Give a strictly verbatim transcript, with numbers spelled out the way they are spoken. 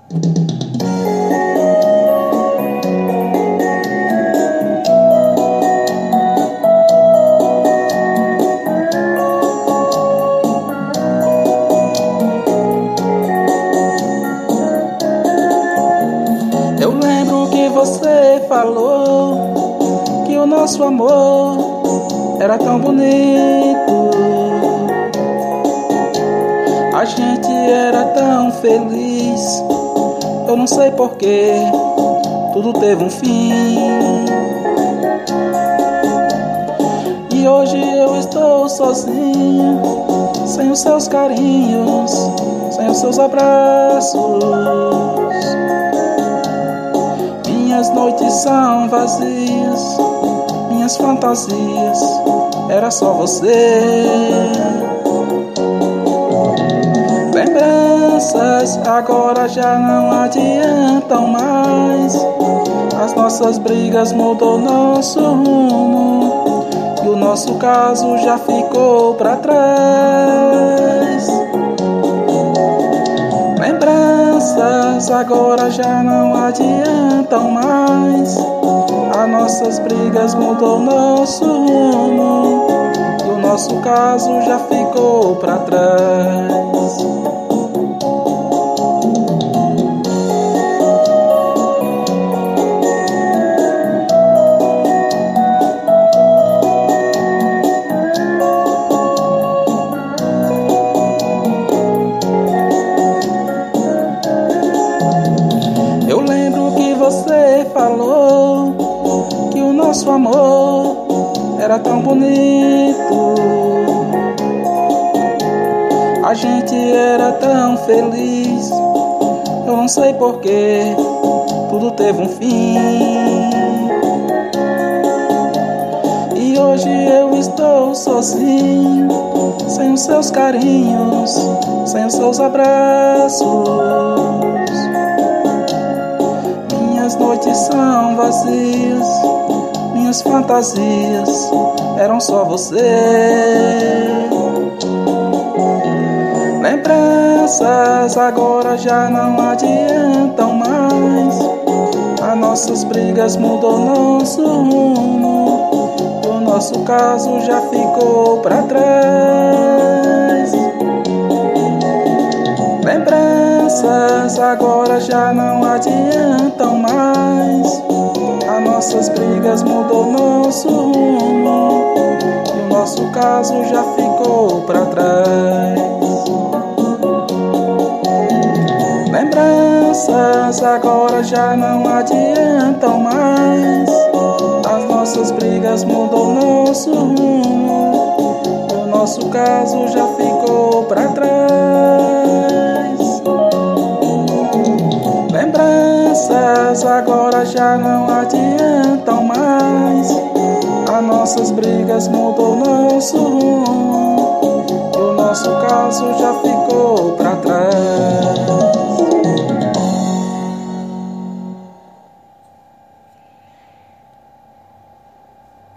Eu lembro que você falou que o nosso amor era tão bonito, a gente era tão feliz. Eu não sei porquê, tudo teve um fim. E hoje eu estou sozinho, sem os seus carinhos, sem os seus abraços. Minhas noites são vazias, minhas fantasias, era só você. Lembranças agora já não adiantam mais, as nossas brigas mudou nosso rumo, e o nosso caso já ficou pra trás. Lembranças agora já não adiantam mais, as nossas brigas mudou nosso rumo, e o nosso caso já ficou pra trás. Eu lembro que você falou que o nosso amor era tão bonito, a gente era tão feliz. Eu não sei porquê, tudo teve um fim. E hoje eu estou sozinho, sem os seus carinhos, sem os seus abraços. Minhas noites são vazias, minhas fantasias eram só você. Lembranças agora já não adiantam mais, as nossas brigas mudou nosso rumo, o nosso caso já ficou pra trás. Lembranças agora já não adiantam mais, as nossas brigas mudou nosso rumo, e o nosso caso já ficou pra trás. Lembranças agora já não adiantam mais, as nossas brigas mudou nosso rumo, e o nosso caso já ficou pra trás. Lembranças agora já não adiantam mais, as nossas brigas mudou nosso rumo, e o nosso caso já ficou pra trás.